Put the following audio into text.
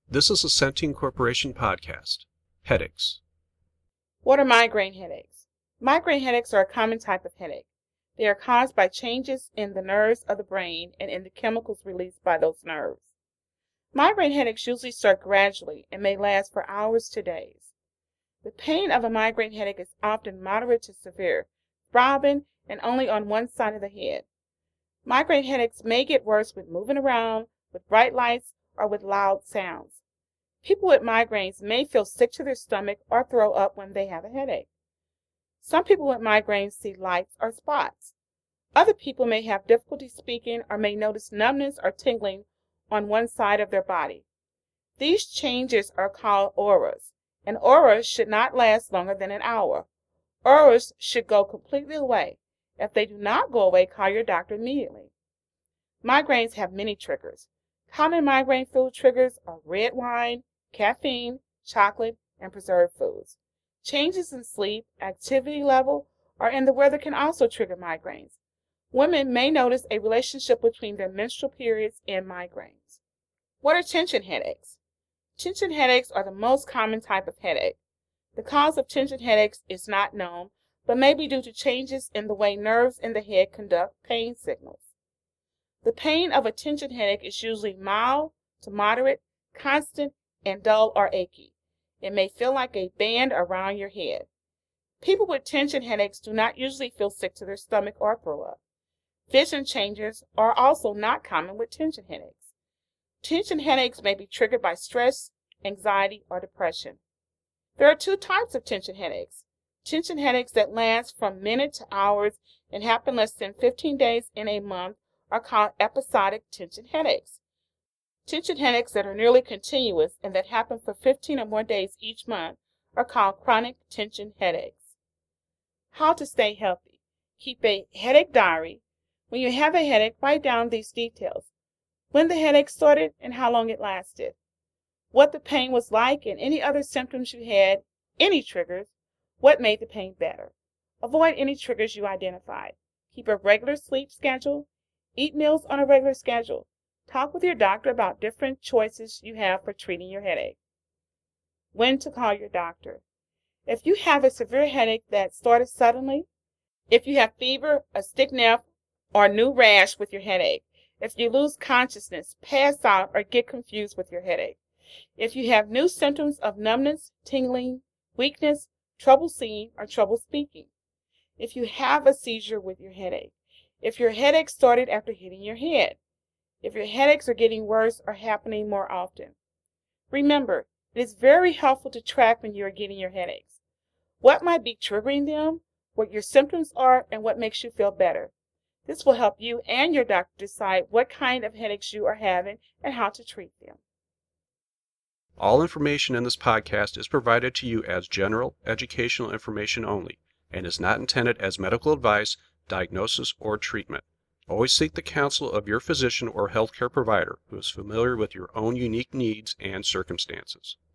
This is a Centene Corporation podcast. Headaches. What are migraine headaches? Migraine headaches are a common type of headache. They are caused by changes in the nerves of the brain and in the chemicals released by those nerves. Migraine headaches usually start gradually and may last for hours to days. The pain of a migraine headache is often moderate to severe, throbbing, and only on one side of the head. Migraine headaches may get worse with moving around, with bright lights, or with loud sounds. People with migraines may feel sick to their stomach or throw up when they have a headache. Some people with migraines see lights or spots. Other people may have difficulty speaking or may notice numbness or tingling on one side of their body. These changes are called auras. An aura should not last longer than an hour. Auras should go completely away. If they do not go away, call your doctor immediately. Migraines have many triggers. Common migraine food triggers are red wine, caffeine, chocolate, and preserved foods. Changes in sleep, activity level, or in the weather can also trigger migraines. Women may notice a relationship between their menstrual periods and migraines. What are tension headaches? Tension headaches are the most common type of headache. The cause of tension headaches is not known, but may be due to changes in the way nerves in the head conduct pain signals. The pain of a tension headache is usually mild to moderate, constant, and dull or achy. It may feel like a band around your head. People with tension headaches do not usually feel sick to their stomach or throw up. Vision changes are also not common with tension headaches. Tension headaches may be triggered by stress, anxiety, or depression. There are two types of tension headaches. Tension headaches that last from minutes to hours and happen less than 15 days in a month are called episodic tension headaches. Tension headaches that are nearly continuous and that happen for 15 or more days each month are called chronic tension headaches. How to stay healthy. Keep a headache diary. When you have a headache, write down these details. When the headache started and how long it lasted. What the pain was like and any other symptoms you had, any triggers, what made the pain better. Avoid any triggers you identified. Keep a regular sleep schedule. Eat meals on a regular schedule. Talk with your doctor about different choices you have for treating your headache. When to call your doctor. If you have a severe headache that started suddenly, if you have fever, a stiff neck, or new rash with your headache, if you lose consciousness, pass out, or get confused with your headache, if you have new symptoms of numbness, tingling, weakness, trouble seeing, or trouble speaking, if you have a seizure with your headache, if your headache started after hitting your head, if your headaches are getting worse or happening more often. Remember, it is very helpful to track when you are getting your headaches. What might be triggering them, what your symptoms are, and what makes you feel better. This will help you and your doctor decide what kind of headaches you are having and how to treat them. All information in this podcast is provided to you as general educational information only and is not intended as medical advice, diagnosis, or treatment. Always seek the counsel of your physician or healthcare provider who is familiar with your own unique needs and circumstances.